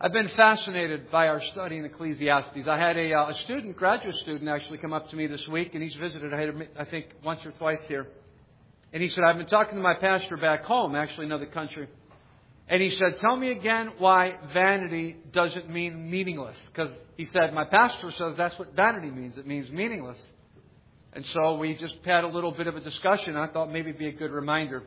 I've been fascinated by our study in Ecclesiastes. I had a graduate student actually come up to me this week, and he's visited, I think, once or twice here. And he said, I've been talking to my pastor back home, actually another country. And he said, tell me again why vanity doesn't mean meaningless. Because he said, my pastor says that's what vanity means. It means meaningless. And so we just had a little bit of a discussion. I thought maybe it'd be a good reminder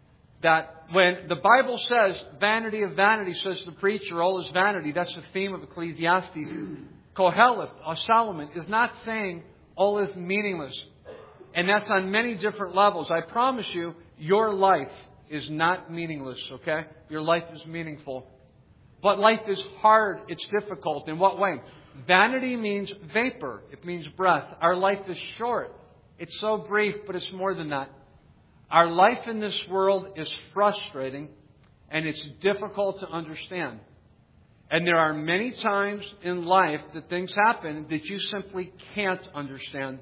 that when the Bible says, vanity of vanity, says the preacher, all is vanity, that's the theme of Ecclesiastes. Koheleth, or Solomon, is not saying all is meaningless. And that's on many different levels. I promise you, your life is not meaningless, okay? Your life is meaningful. But life is hard, it's difficult. In what way? Vanity means vapor. It means breath. Our life is short. It's so brief, but it's more than that. Our life in this world is frustrating, and it's difficult to understand. And there are many times in life that things happen that you simply can't understand.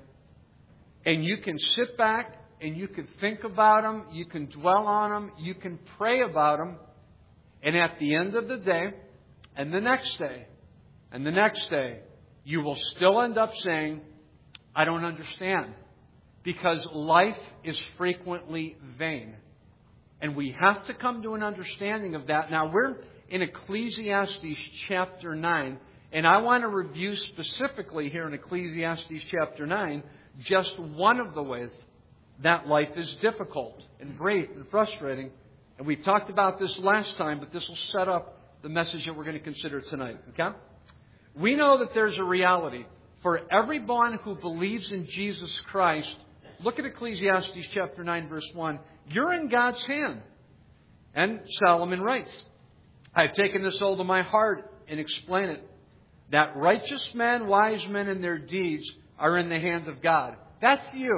And you can sit back and you can think about them, you can dwell on them, you can pray about them. And at the end of the day, and the next day, and the next day, you will still end up saying, I don't understand. Because life is frequently vain. And we have to come to an understanding of that. Now, we're in Ecclesiastes chapter 9. And I want to review specifically here in Ecclesiastes chapter 9 just one of the ways that life is difficult and brief and frustrating. And we talked about this last time, but this will set up the message that we're going to consider tonight. Okay? We know that there's a reality for everyone who believes in Jesus Christ. Look at Ecclesiastes chapter 9, verse 1. You're in God's hand. And Solomon writes, I've taken this all to my heart and explain it, that righteous men, wise men, and their deeds are in the hand of God. That's you.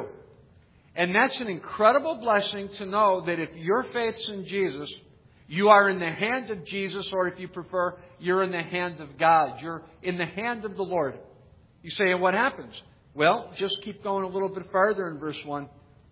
And that's an incredible blessing to know that if your faith's in Jesus, you are in the hand of Jesus, or if you prefer, you're in the hand of God. You're in the hand of the Lord. You say, and what happens? Well, just keep going a little bit farther in verse 1.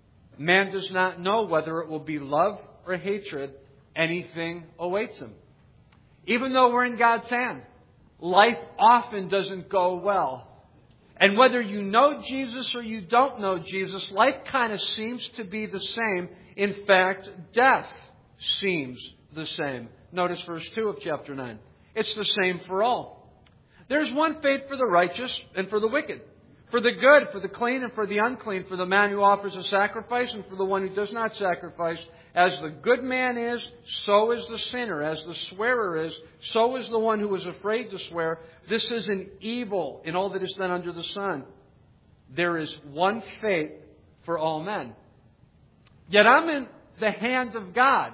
Man does not know whether it will be love or hatred. Anything awaits him. Even though we're in God's hand, life often doesn't go well. And whether you know Jesus or you don't know Jesus, life kind of seems to be the same. In fact, death seems the same. Notice verse 2 of chapter 9. It's the same for all. There's one fate for the righteous and for the wicked. For the good, for the clean, and for the unclean, for the man who offers a sacrifice, and for the one who does not sacrifice. As the good man is, so is the sinner. As the swearer is, so is the one who is afraid to swear. This is an evil in all that is done under the sun. There is one fate for all men. Yet I'm in the hand of God.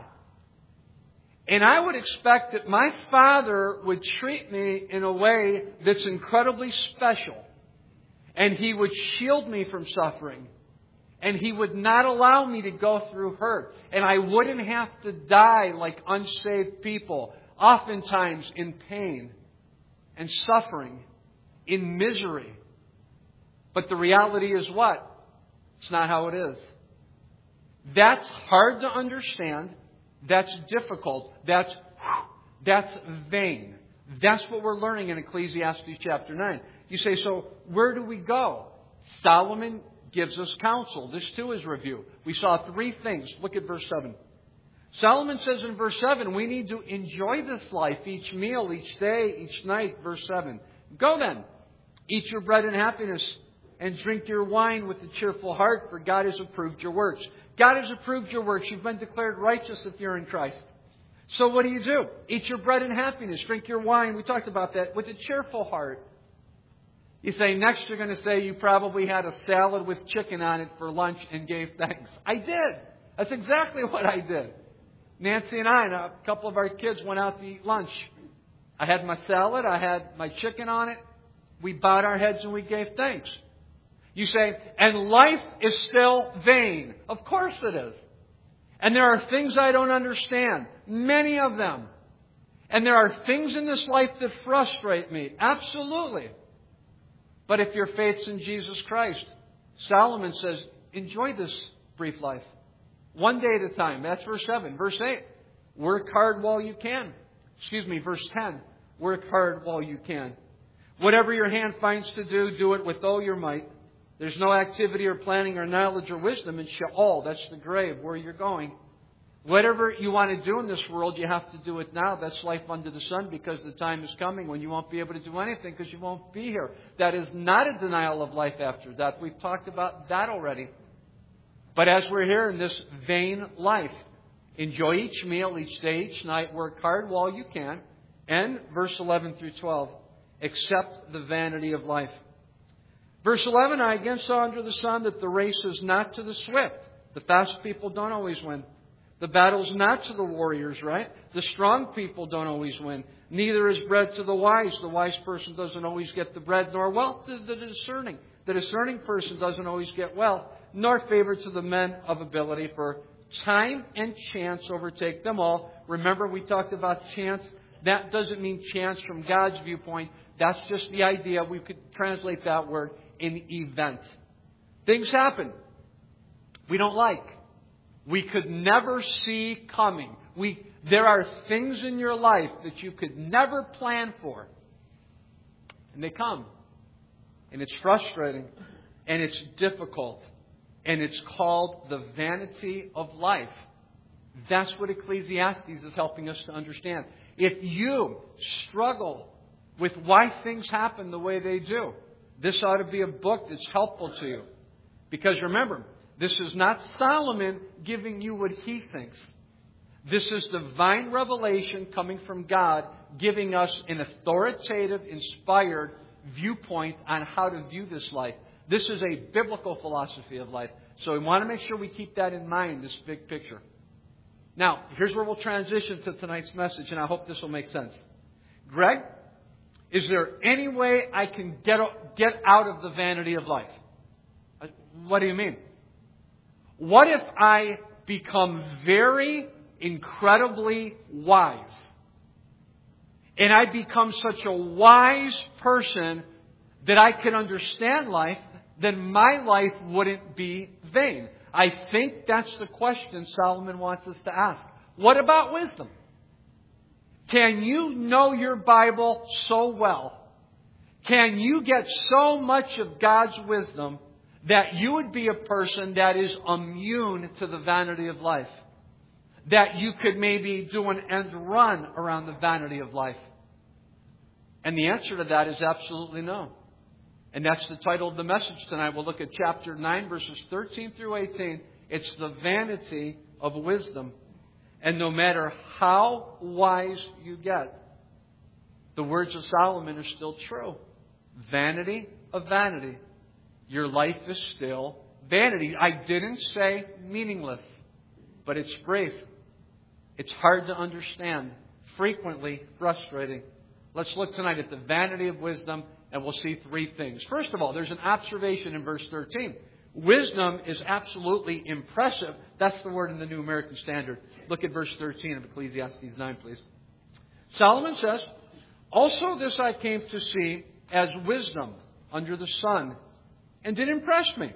And I would expect that my Father would treat me in a way that's incredibly special. And He would shield me from suffering. And He would not allow me to go through hurt. And I wouldn't have to die like unsaved people, oftentimes in pain and suffering, in misery. But the reality is what? It's not how it is. That's hard to understand. That's difficult. That's vain. That's what we're learning in Ecclesiastes chapter 9. You say, so where do we go? Solomon gives us counsel. This too is review. We saw three things. Look at verse 7. Solomon says in verse 7, we need to enjoy this life, each meal, each day, each night. Verse 7. Go then, eat your bread in happiness, and drink your wine with a cheerful heart, for God has approved your works. God has approved your works. You've been declared righteous if you're in Christ. So what do? Eat your bread in happiness. Drink your wine. We talked about that. With a cheerful heart. You say, next you're going to say you probably had a salad with chicken on it for lunch and gave thanks. I did. That's exactly what I did. Nancy and I and a couple of our kids went out to eat lunch. I had my salad. I had my chicken on it. We bowed our heads and we gave thanks. You say, and life is still vain. Of course it is. And there are things I don't understand. Many of them. And there are things in this life that frustrate me. Absolutely. But if your faith's in Jesus Christ, Solomon says, enjoy this brief life. One day at a time. That's verse 7. Verse 8. Work hard while you can. Verse 10. Work hard while you can. Whatever your hand finds to do, do it with all your might. There's no activity or planning or knowledge or wisdom in Sheol. That's the grave where you're going. Whatever you want to do in this world, you have to do it now. That's life under the sun, because the time is coming when you won't be able to do anything because you won't be here. That is not a denial of life after death. We've talked about that already. But as we're here in this vain life, enjoy each meal, each day, each night. Work hard while you can. And verse 11 through 12, accept the vanity of life. Verse 11, I again saw under the sun that the race is not to the swift. The fast people don't always win. The battle's not to the warriors, right? The strong people don't always win. Neither is bread to the wise. The wise person doesn't always get the bread, nor wealth to the discerning. The discerning person doesn't always get wealth, nor favor to the men of ability. For time and chance overtake them all. Remember, we talked about chance. That doesn't mean chance from God's viewpoint. That's just the idea. We could translate that word in event. Things happen we don't like. We could never see coming. There are things in your life that you could never plan for. And they come. And it's frustrating. And it's difficult. And it's called the vanity of life. That's what Ecclesiastes is helping us to understand. If you struggle with why things happen the way they do, this ought to be a book that's helpful to you. Because remember, this is not Solomon giving you what he thinks. This is divine revelation coming from God, giving us an authoritative, inspired viewpoint on how to view this life. This is a biblical philosophy of life. So we want to make sure we keep that in mind, this big picture. Now, here's where we'll transition to tonight's message, and I hope this will make sense. Greg, is there any way I can get out of the vanity of life? What do you mean? What if I become very incredibly wise? And I become such a wise person that I can understand life, then my life wouldn't be vain. I think that's the question Solomon wants us to ask. What about wisdom? Can you know your Bible so well? Can you get so much of God's wisdom that you would be a person that is immune to the vanity of life? That you could maybe do an end run around the vanity of life? And the answer to that is absolutely no. And that's the title of the message tonight. We'll look at chapter 9, verses 13 through 18. It's the vanity of wisdom. And no matter how wise you get, the words of Solomon are still true. Vanity of vanity. Your life is still vanity. I didn't say meaningless, but it's brief. It's hard to understand. Frequently frustrating. Let's look tonight at the vanity of wisdom, and we'll see three things. First of all, there's an observation in verse 13. Wisdom is absolutely impressive. That's the word in the New American Standard. Look at verse 13 of Ecclesiastes 9, please. Solomon says, also this I came to see as wisdom under the sun, and it impressed me.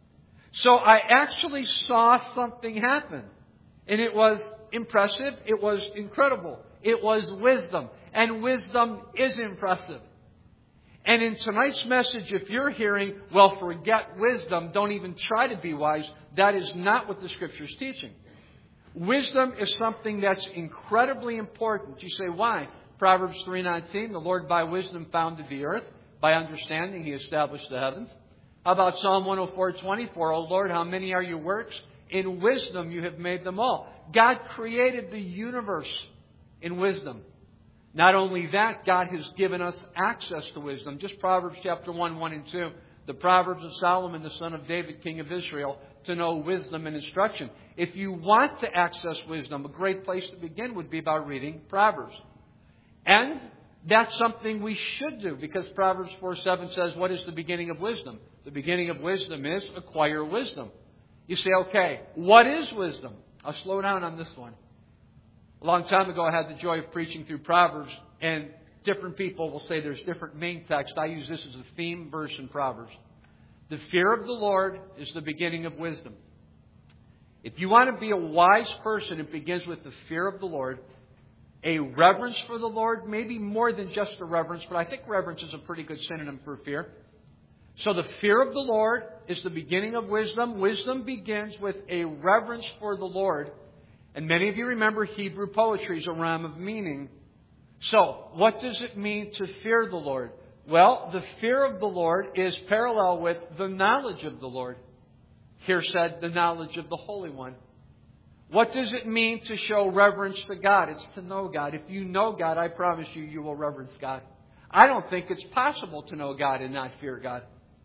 So I actually saw something happen. And it was impressive. It was incredible. It was wisdom. And wisdom is impressive. And in tonight's message, if you're hearing, well, forget wisdom, don't even try to be wise, that is not what the Scripture is teaching. Wisdom is something that's incredibly important. You say, why? Proverbs 3:19, the Lord by wisdom founded the earth. By understanding, He established the heavens. How about Psalm 104:24? O Lord, how many are your works? In wisdom you have made them all. God created the universe in wisdom. Not only that, God has given us access to wisdom. Just Proverbs chapter 1, 1 and 2. The Proverbs of Solomon, the son of David, king of Israel, to know wisdom and instruction. If you want to access wisdom, a great place to begin would be by reading Proverbs. And that's something we should do, because Proverbs 4:7 says, what is the beginning of wisdom? The beginning of wisdom is acquire wisdom. You say, okay, what is wisdom? I'll slow down on this one. A long time ago, I had the joy of preaching through Proverbs, and different people will say there's different main text. I use this as a theme verse in Proverbs. The fear of the Lord is the beginning of wisdom. If you want to be a wise person, it begins with the fear of the Lord. a reverence for the Lord, maybe more than just a reverence, but I think reverence is a pretty good synonym for fear. So the fear of the Lord is the beginning of wisdom. Wisdom begins with a reverence for the Lord. And many of you remember Hebrew poetry is a rhyme of meaning. So, what does it mean to fear the Lord? Well, the fear of the Lord is parallel with the knowledge of the Lord. Here said, the knowledge of the Holy One. What does it mean to show reverence to God? It's to know God. If you know God, I promise you, you will reverence God. I don't think it's possible to know God and not fear God.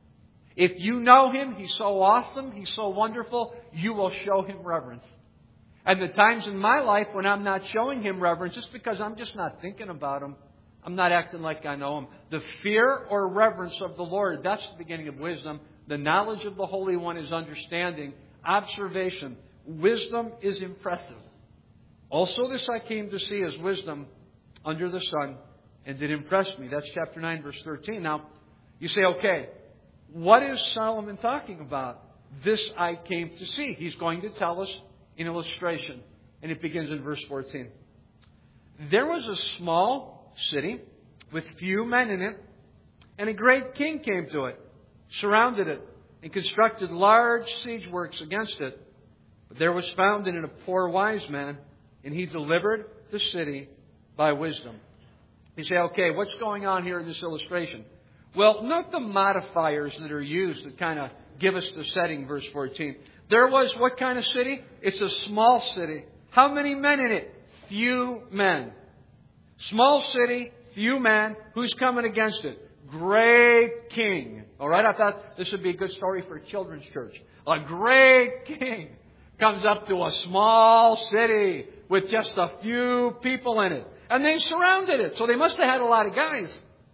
If you know Him, He's so awesome, He's so wonderful, you will show Him reverence. And the times in my life when I'm not showing Him reverence, it's because I'm just not thinking about Him. I'm not acting like I know Him. The fear or reverence of the Lord, that's the beginning of wisdom. The knowledge of the Holy One is understanding, observation. Wisdom is impressive. Also, this I came to see as wisdom under the sun, and it impressed me. That's chapter 9, verse 13. Now, you say, okay, what is Solomon talking about? This I came to see. He's going to tell us in illustration. And it begins in verse 14. There was a small city with few men in it, and a great king came to it, surrounded it, and constructed large siege works against it. But there was found in it a poor wise man, and he delivered the city by wisdom. You say, okay, what's going on here in this illustration? Well, note the modifiers that are used that kind of give us the setting, verse 14. There was what kind of city? It's a small city. How many men in it? Few men. Small city, few men. Who's coming against it? Great king. All right, I thought this would be a good story for a children's church. A great king comes up to a small city with just a few people in it. And they surrounded it. So they must have had a lot of guys.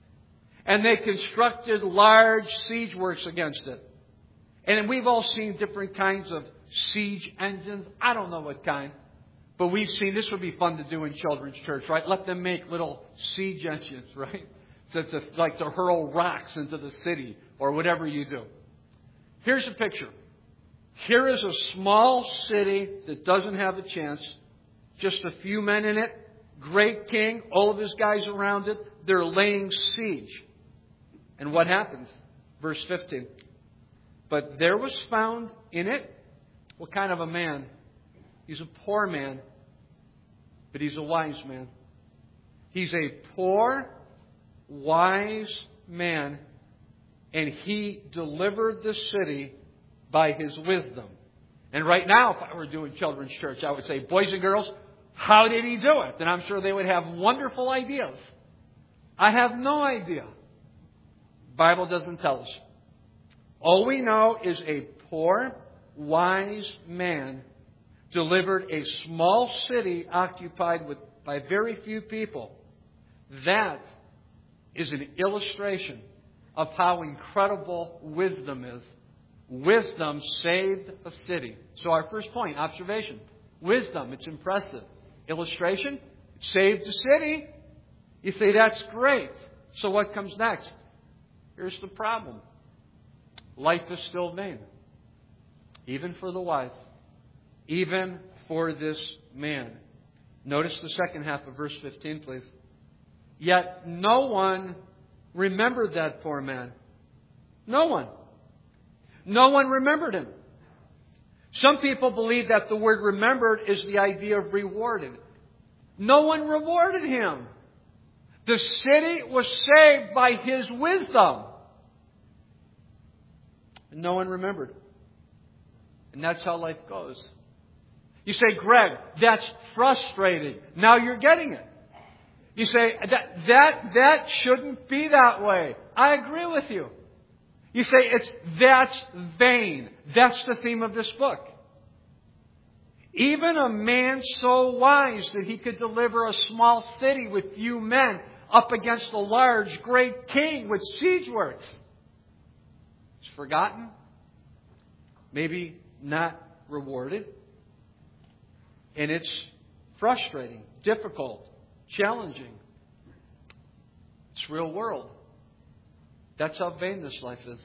And they constructed large siege works against it. And we've all seen different kinds of siege engines. I don't know what kind. But we've seen, this would be fun to do in children's church, right? Let them make little siege engines, right? So it's like to hurl rocks into the city or whatever you do. Here's a picture. Here is a small city that doesn't have a chance. Just a few men in it. Great king. All of his guys around it. They're laying siege. And what happens? Verse 15. But there was found in it, what kind of a man? He's a poor man, but he's a wise man. He's a poor, wise man, and he delivered the city by his wisdom. And right now, if I were doing children's church, I would say, boys and girls, how did he do it? And I'm sure they would have wonderful ideas. I have no idea. The Bible doesn't tell us. All we know is a poor, wise man delivered a small city occupied by very few people. That is an illustration of how incredible wisdom is. Wisdom saved a city. So our first point, observation. Wisdom, it's impressive. Illustration, it saved a city. You say, that's great. So what comes next? Here's the problem. Life is still vain. Even for the wise. Even for this man. Notice the second half of verse 15, please. Yet no one remembered that poor man. No one. No one remembered him. Some people believe that the word remembered is the idea of rewarded. No one rewarded him. The city was saved by his wisdom. And no one remembered. And that's how life goes. You say, Greg, that's frustrating. Now you're getting it. You say, that shouldn't be that way. I agree with you. You say, that's vain. That's the theme of this book. Even a man so wise that he could deliver a small city with few men up against a large, great king with siege works. It's forgotten. Maybe not rewarded. And it's frustrating, difficult, challenging. It's real world. That's how vain this life is.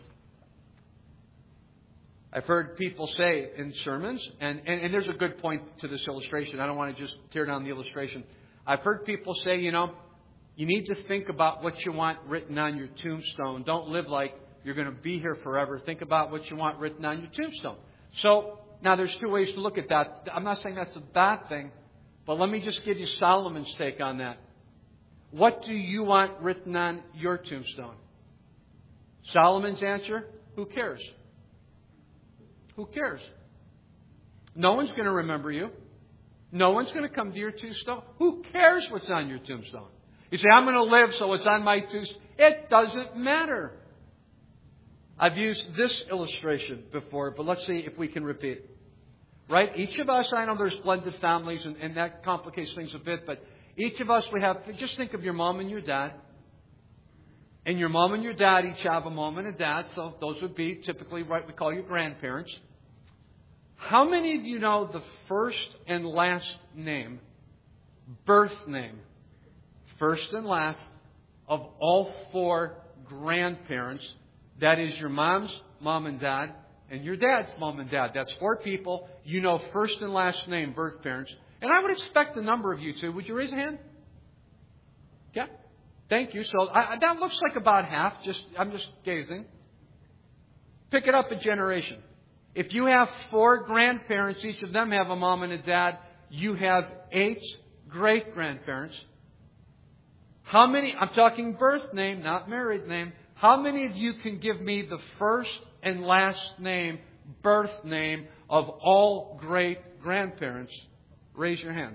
I've heard people say in sermons, and there's a good point to this illustration. I don't want to just tear down the illustration. I've heard people say, you need to think about what you want written on your tombstone. Don't live like you're going to be here forever. Think about what you want written on your tombstone. So, now there's two ways to look at that. I'm not saying that's a bad thing, but let me just give you Solomon's take on that. What do you want written on your tombstone? Solomon's answer? Who cares? Who cares? No one's going to remember you. No one's going to come to your tombstone. Who cares what's on your tombstone? You say, I'm going to live, so it's on my tombstone. It doesn't matter. I've used this illustration before, but let's see if we can repeat it. Right? Each of us, I know there's blended families, and that complicates things a bit, but each of us, just think of your mom and your dad. And your mom and your dad each have a mom and a dad, so those would be typically what we call your grandparents. How many of you know the first and last name, birth name, first and last, of all four grandparents? That is your mom's mom and dad and your dad's mom and dad. That's four people. You know first and last name, birth parents. And I would expect a number of you to. Would you raise a hand? Yeah. Thank you. So that looks like about half. I'm just gazing. Pick it up a generation. If you have four grandparents, each of them have a mom and a dad, you have 8 great-grandparents. How many, I'm talking birth name, not married name, how many of you can give me the first and last name, birth name of all great-grandparents? Raise your hands.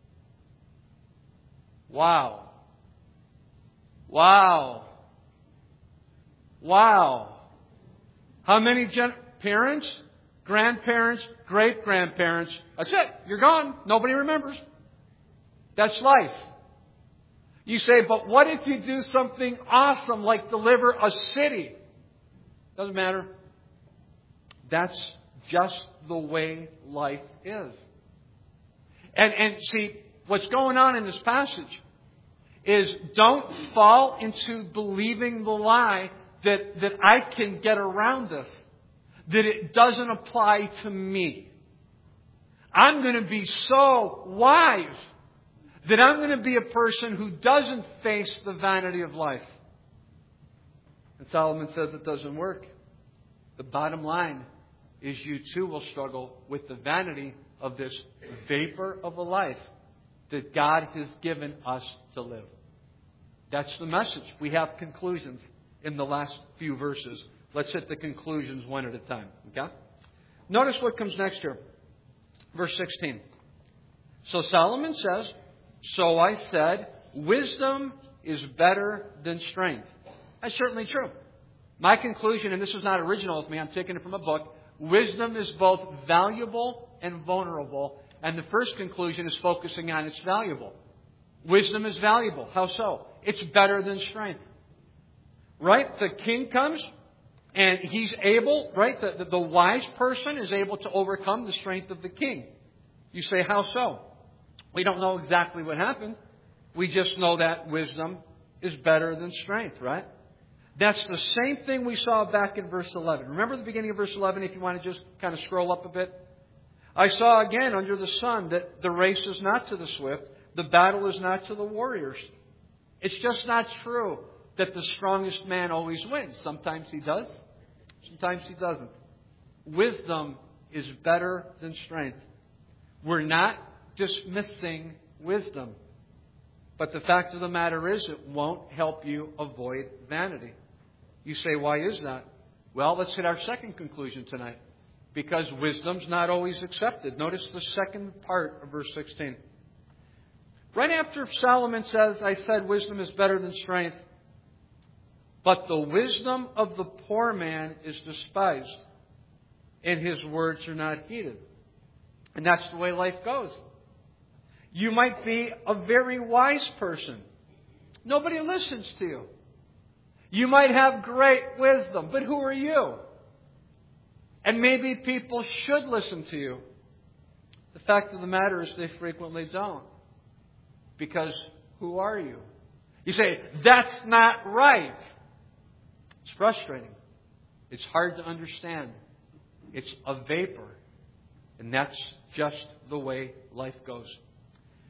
Wow. Wow. Wow. How many parents, grandparents, great-grandparents? That's it. You're gone. Nobody remembers. That's life. You say, but what if you do something awesome like deliver a city? Doesn't matter. That's just the way life is. And see, what's going on in this passage is don't fall into believing the lie that I can get around this, that it doesn't apply to me. I'm going to be so wise that I'm going to be a person who doesn't face the vanity of life. And Solomon says it doesn't work. The bottom line is you too will struggle with the vanity of this vapor of a life that God has given us to live. That's the message. We have conclusions in the last few verses. Let's hit the conclusions one at a time. Okay? Notice what comes next here. Verse 16. So Solomon says, so I said, wisdom is better than strength. That's certainly true. My conclusion, and this is not original with me, I'm taking it from a book, wisdom is both valuable and vulnerable. And the first conclusion is focusing on it's valuable. Wisdom is valuable. How so? It's better than strength. Right? The king comes and he's able, right? The wise person is able to overcome the strength of the king. You say, how so? We don't know exactly what happened. We just know that wisdom is better than strength, right? That's the same thing we saw back in verse 11. Remember the beginning of verse 11 if you want to just kind of scroll up a bit? I saw again under the sun that the race is not to the swift, the battle is not to the warriors. It's just not true that the strongest man always wins. Sometimes he does, sometimes he doesn't. Wisdom is better than strength. We're not dismissing wisdom. But the fact of the matter is it won't help you avoid vanity. You say, why is that? Well, let's hit our second conclusion tonight. Because wisdom's not always accepted. Notice the second part of verse 16. Right after Solomon says, I said wisdom is better than strength, but the wisdom of the poor man is despised, and his words are not heeded. And that's the way life goes. You might be a very wise person. Nobody listens to you. You might have great wisdom, but who are you? And maybe people should listen to you. The fact of the matter is they frequently don't. Because who are you? You say, that's not right. It's frustrating. It's hard to understand. It's a vapor. And that's just the way life goes.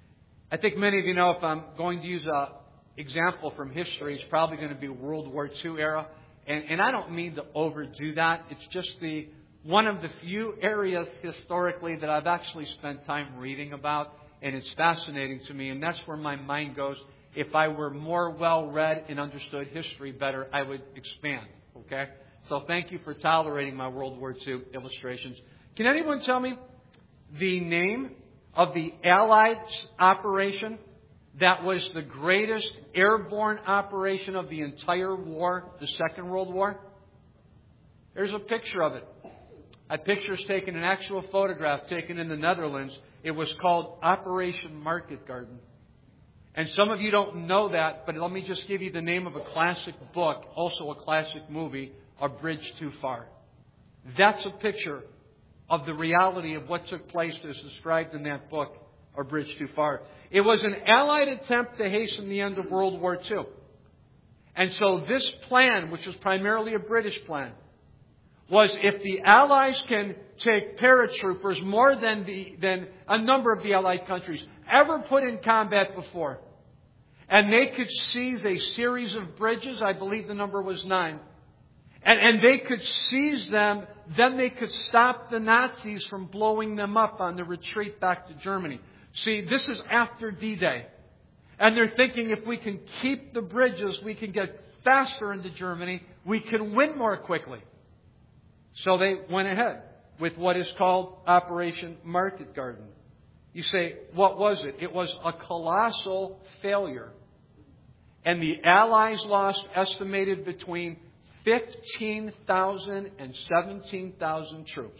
I think many of you know if I'm going to use an example from history, it's probably going to be World War II era. And I don't mean to overdo that. It's just one of the few areas historically that I've actually spent time reading about. And it's fascinating to me. And that's where my mind goes. If I were more well-read and understood history better, I would expand. Okay? So thank you for tolerating my World War II illustrations. Can anyone tell me the name of the Allied operation that was the greatest airborne operation of the entire war, the Second World War? There's a picture of it. A picture's taken, an actual photograph taken in the Netherlands. It was called Operation Market Garden. And some of you don't know that, but let me just give you the name of a classic book, also a classic movie, A Bridge Too Far. That's a picture of the reality of what took place as described in that book, A Bridge Too Far. It was an Allied attempt to hasten the end of World War II. And so this plan, which was primarily a British plan, was if the Allies can take paratroopers more than a number of the Allied countries ever put in combat before, and they could seize a series of bridges, I believe the number was 9, and they could seize them, then they could stop the Nazis from blowing them up on the retreat back to Germany. See, this is after D-Day. And they're thinking if we can keep the bridges, we can get faster into Germany, we can win more quickly. So they went ahead with what is called Operation Market Garden. You say, what was it? It was a colossal failure. And the Allies lost estimated between 15,000 and 17,000 troops.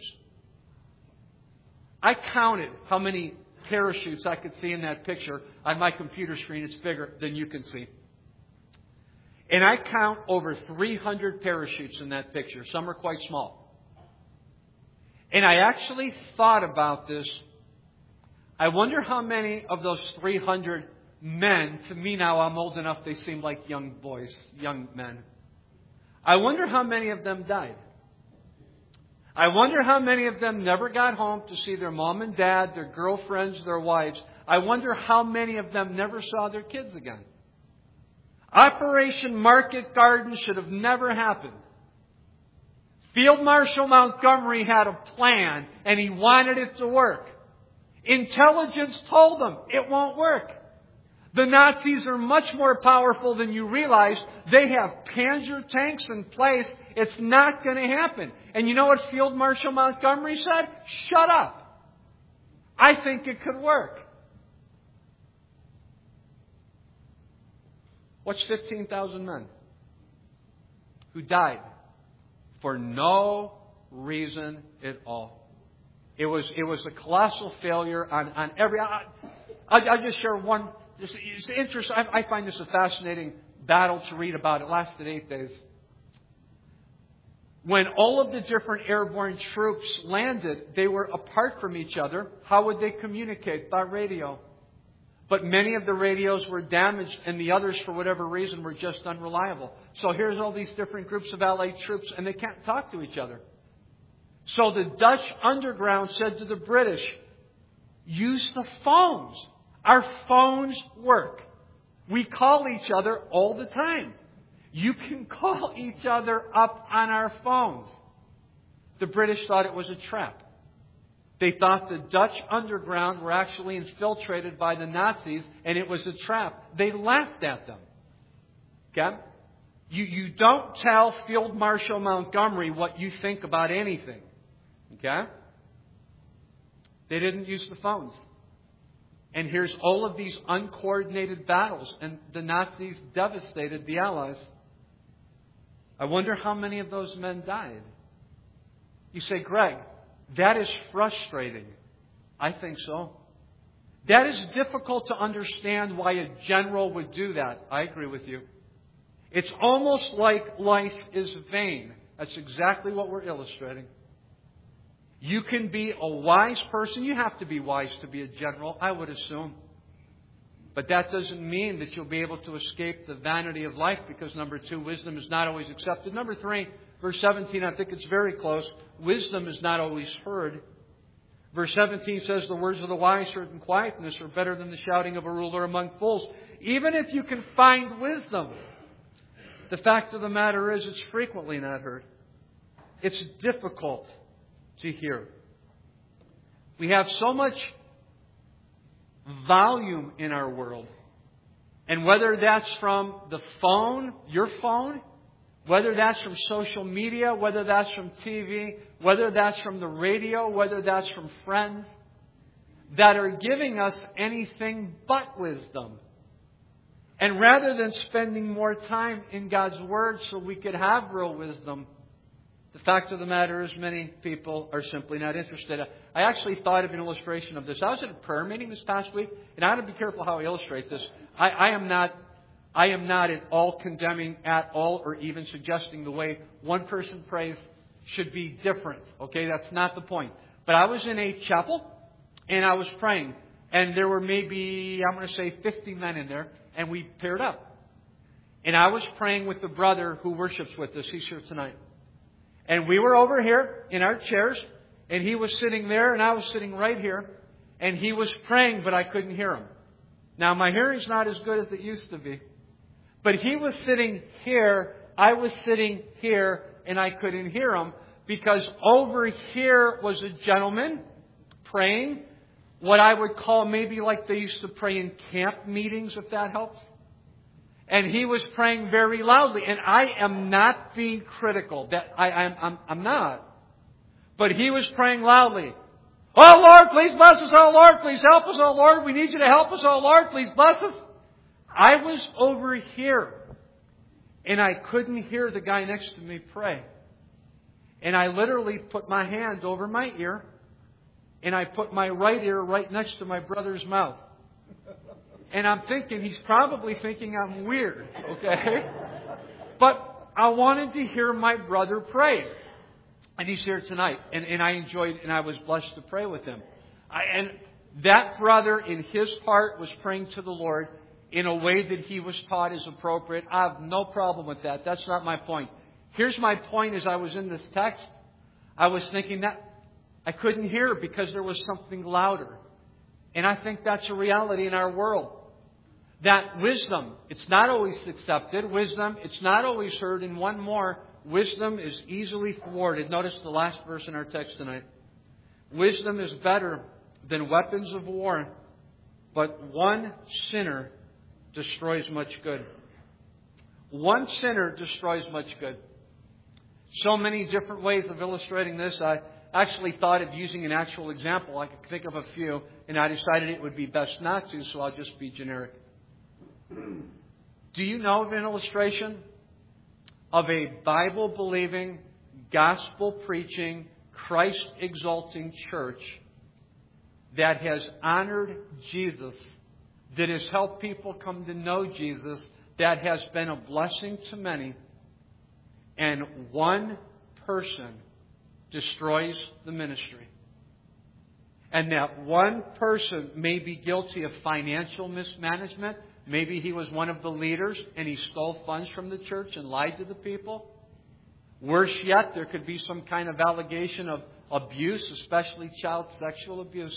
I counted how many parachutes I could see in that picture. On my computer screen, it's bigger than you can see. And I count over 300 parachutes in that picture. Some are quite small. And I actually thought about this. I wonder how many of those 300 men, to me now I'm old enough, they seem like young boys, young men. I wonder how many of them died. I wonder how many of them never got home to see their mom and dad, their girlfriends, their wives. I wonder how many of them never saw their kids again. Operation Market Garden should have never happened. Field Marshal Montgomery had a plan, and he wanted it to work. Intelligence told him it won't work. The Nazis are much more powerful than you realize. They have Panzer tanks in place. It's not going to happen. And you know what Field Marshal Montgomery said? Shut up. I think it could work. What's 15,000 men who died for no reason at all? It was a colossal failure on every. I'll just share one. It's interesting. I find this a fascinating battle to read about. It lasted 8 days. When all of the different airborne troops landed, they were apart from each other. How would they communicate? By radio. But many of the radios were damaged, and the others, for whatever reason, were just unreliable. So here's all these different groups of Allied troops, and they can't talk to each other. So the Dutch underground said to the British, use the phones. Our phones work. We call each other all the time. You can call each other up on our phones. The British thought it was a trap. They thought the Dutch underground were actually infiltrated by the Nazis, and it was a trap. They laughed at them. Okay? You don't tell Field Marshal Montgomery what you think about anything. Okay? They didn't use the phones. And here's all of these uncoordinated battles, and the Nazis devastated the Allies. I wonder how many of those men died. You say, Greg, that is frustrating. I think so. That is difficult to understand why a general would do that. I agree with you. It's almost like life is vain. That's exactly what we're illustrating. You can be a wise person. You have to be wise to be a general, I would assume. But that doesn't mean that you'll be able to escape the vanity of life, because number 2, wisdom is not always accepted. Number 3, verse 17, I think it's very close. Wisdom is not always heard. Verse 17 says, the words of the wise heard in quietness are better than the shouting of a ruler among fools. Even if you can find wisdom, the fact of the matter is it's frequently not heard. It's difficult to hear. We have so much volume in our world. And whether that's from the phone, your phone, whether that's from social media, whether that's from TV, whether that's from the radio, whether that's from friends, that are giving us anything but wisdom. And rather than spending more time in God's Word so we could have real wisdom, the fact of the matter is many people are simply not interested. I actually thought of an illustration of this. I was at a prayer meeting this past week, and I have to be careful how I illustrate this. I am not at all condemning at all or even suggesting the way one person prays should be different. Okay, that's not the point. But I was in a chapel, and I was praying. And there were maybe, I'm going to say 50 men in there, and we paired up. And I was praying with the brother who worships with us. He's here tonight. And we were over here in our chairs, and he was sitting there, and I was sitting right here. And he was praying, but I couldn't hear him. Now, my hearing's not as good as it used to be. But he was sitting here, I was sitting here, and I couldn't hear him because over here was a gentleman praying, what I would call maybe like they used to pray in camp meetings, if that helps. And he was praying very loudly. And I am not being critical. I'm not. But he was praying loudly. Oh Lord, please bless us. Oh Lord, please help us. Oh Lord, we need you to help us. Oh Lord, please bless us. I was over here. And I couldn't hear the guy next to me pray. And I literally put my hand over my ear. And I put my right ear right next to my brother's mouth. And I'm thinking, he's probably thinking I'm weird, okay? But I wanted to hear my brother pray. And he's here tonight. And I enjoyed, and I was blessed to pray with him. And that brother, in his heart, was praying to the Lord in a way that he was taught is appropriate. I have no problem with that. That's not my point. Here's my point as I was in this text. I was thinking that I couldn't hear because there was something louder. And I think that's a reality in our world. That wisdom, it's not always accepted. Wisdom, it's not always heard. And one more, wisdom is easily thwarted. Notice the last verse in our text tonight. Wisdom is better than weapons of war, but one sinner destroys much good. One sinner destroys much good. So many different ways of illustrating this. I actually thought of using an actual example. I could think of a few, and I decided it would be best not to, so I'll just be generic. Do you know of an illustration of a Bible-believing, gospel-preaching, Christ-exalting church that has honored Jesus, that has helped people come to know Jesus, that has been a blessing to many, and one person destroys the ministry? And that one person may be guilty of financial mismanagement. Maybe he was one of the leaders and he stole funds from the church and lied to the people. Worse yet, there could be some kind of allegation of abuse, especially child sexual abuse.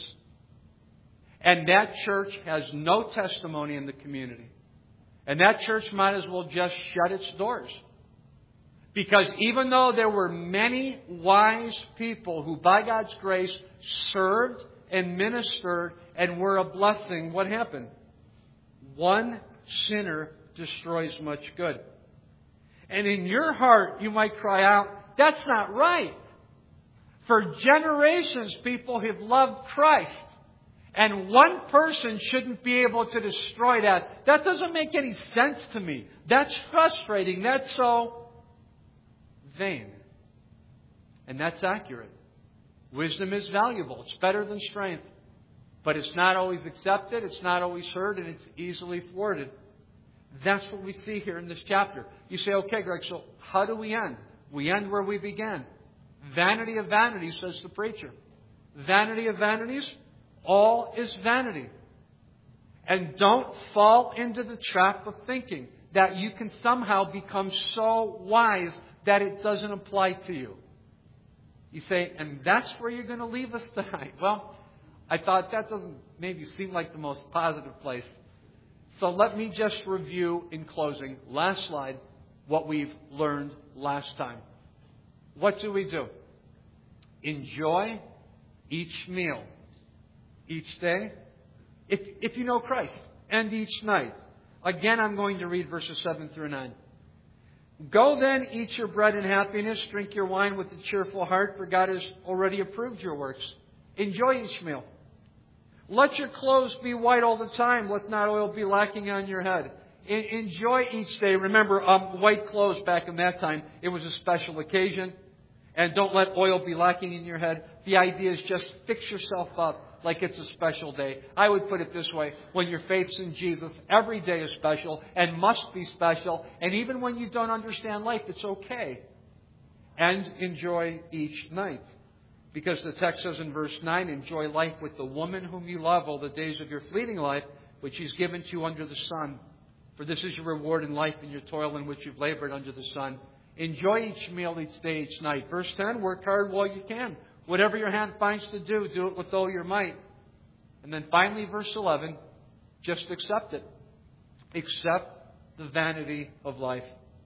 And that church has no testimony in the community. And that church might as well just shut its doors. Because even though there were many wise people who, by God's grace, served and ministered and were a blessing, what happened? One sinner destroys much good. And in your heart, you might cry out, that's not right. For generations, people have loved Christ. And one person shouldn't be able to destroy that. That doesn't make any sense to me. That's frustrating. That's so vain. And that's accurate. Wisdom is valuable. It's better than strength. But it's not always accepted, it's not always heard, and it's easily thwarted. That's what we see here in this chapter. You say, okay, Greg, so how do we end? We end where we began. Vanity of vanities, says the preacher. Vanity of vanities, all is vanity. And don't fall into the trap of thinking that you can somehow become so wise that it doesn't apply to you. You say, and that's where you're going to leave us tonight. Well, I thought that doesn't maybe seem like the most positive place. So let me just review in closing, last slide, what we've learned last time. What do? Enjoy each meal, each day, if you know Christ, and each night. Again, I'm going to read verses 7 through 9. Go then, eat your bread in happiness, drink your wine with a cheerful heart, for God has already approved your works. Enjoy each meal. Let your clothes be white all the time. Let not oil be lacking on your head. Enjoy each day. Remember, white clothes back in that time, it was a special occasion. And don't let oil be lacking in your head. The idea is just fix yourself up like it's a special day. I would put it this way. When your faith's in Jesus, every day is special and must be special. And even when you don't understand life, it's okay. And enjoy each night. Because the text says in verse 9, enjoy life with the woman whom you love all the days of your fleeting life, which He's given to you under the sun. For this is your reward in life and your toil in which you've labored under the sun. Enjoy each meal, each day, each night. Verse 10, work hard while you can. Whatever your hand finds to do, do it with all your might. And then finally, verse 11, just accept it. Accept the vanity of life.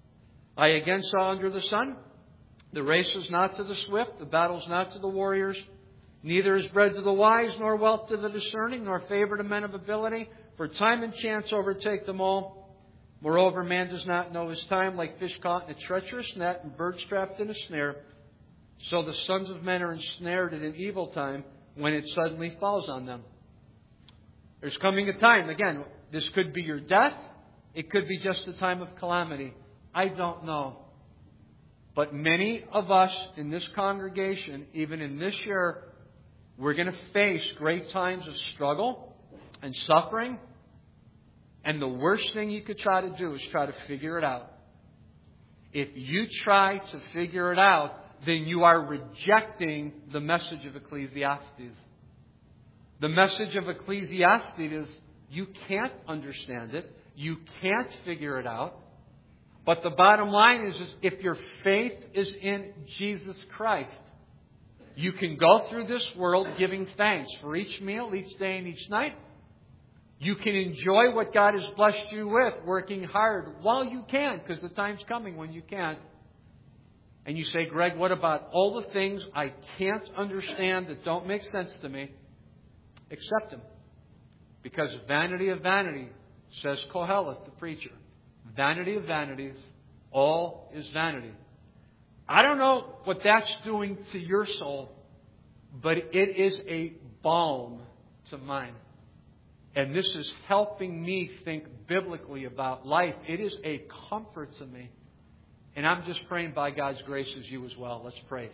I again saw under the sun, the race is not to the swift, the battle is not to the warriors, neither is bread to the wise, nor wealth to the discerning, nor favor to men of ability, for time and chance overtake them all. Moreover, man does not know his time, like fish caught in a treacherous net and birds trapped in a snare. So the sons of men are ensnared at an evil time when it suddenly falls on them. There's coming a time, again, this could be your death. It could be just a time of calamity. I don't know. But many of us in this congregation, even in this year, we're going to face great times of struggle and suffering. And the worst thing you could try to do is try to figure it out. If you try to figure it out, then you are rejecting the message of Ecclesiastes. The message of Ecclesiastes is you can't understand it. You can't figure it out. But the bottom line is if your faith is in Jesus Christ, you can go through this world giving thanks for each meal, each day, and each night. You can enjoy what God has blessed you with, working hard while you can, because the time's coming when you can't. And you say, Greg, what about all the things I can't understand that don't make sense to me? Accept them. Because vanity of vanity, says Kohelet, the preacher. Vanity of vanities, all is vanity. I don't know what that's doing to your soul, but it is a balm to mine. And this is helping me think biblically about life. It is a comfort to me. And I'm just praying by God's grace as you as well. Let's pray.